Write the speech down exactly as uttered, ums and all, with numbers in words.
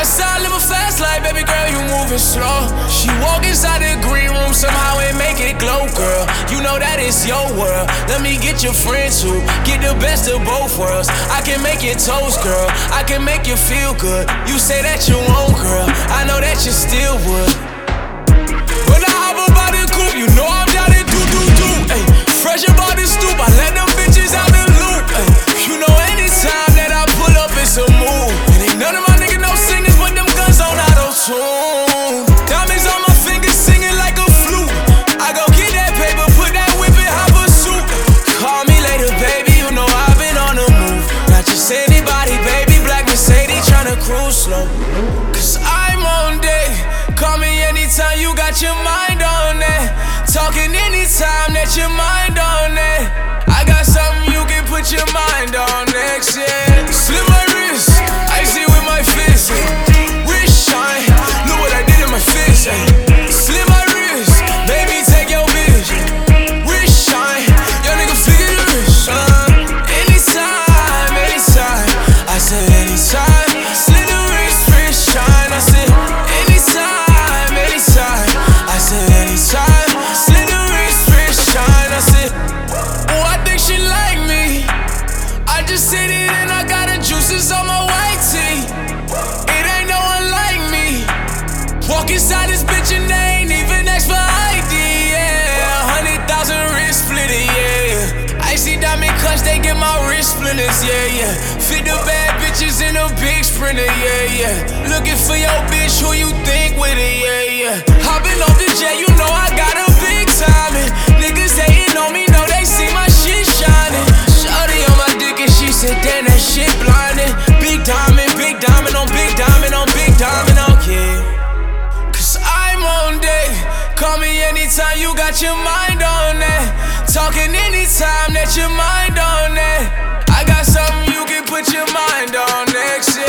outside, live a fast life, baby girl, you moving slow. She walk inside the green room, somehow it make it glow, girl. You know that it's your world. Let me get your friends who get the best of both worlds. I can make you toast, girl. I can make you feel good. You say that you won't, girl. I know that you still would. When I hop about the coupe, you know I'm down to do, do, do. Ay, fresh about the stoop, I let them bitches out the loop. Ay, you know anytime that I pull up, it's a move. And ain't none of my niggas no singers, but them guns on auto-tune. Diamonds on my fingers, singing like a flute. I go get that paper, put that whip in hop a suit. Call me later, baby, you know I've been on the move. Not just anybody, baby, black Mercedes tryna cruise slow. Cause I'm on deck. Call me anytime you got your mind on that. Talking anytime that your mind on that. I got something you can put your mind on next, yeah. Slip my wrist, icy with my fist, yeah. Wrist shine, look what I did in my fist, yeah. Slip my wrist, baby take your bitch, yeah. Wrist shine, young nigga figure the wrist, uh. Anytime, anytime, I said anytime. Slip the wrist, wrist shine, I said anytime, anytime, I said anytime. Slip the wrist, wrist shine, I said, oh, I think she like me. I just sit it and I got the juices on my white tee. It ain't no one like me. Walk inside this bitch and they ain't even ask for I D, yeah. Hundred thousand wrist splitter, yeah. Icy diamond clutch, they get my wrist splinters, yeah, yeah. Fit the bad bitches in a big sprinter, yeah, yeah. Looking for your bitch, who you think with it, yeah, yeah. Hopping off the jet, you know I got a big timing. Niggas hating on me, know they see my shit shining. Shawty on my dick and she said, damn, that shit blinding. Big diamond, big diamond on big diamond on big diamond, okay. Cause I'm on deck. Call me anytime you got your mind on that. Talking anytime that your mind on that. I got something you can put your mind on next, yeah.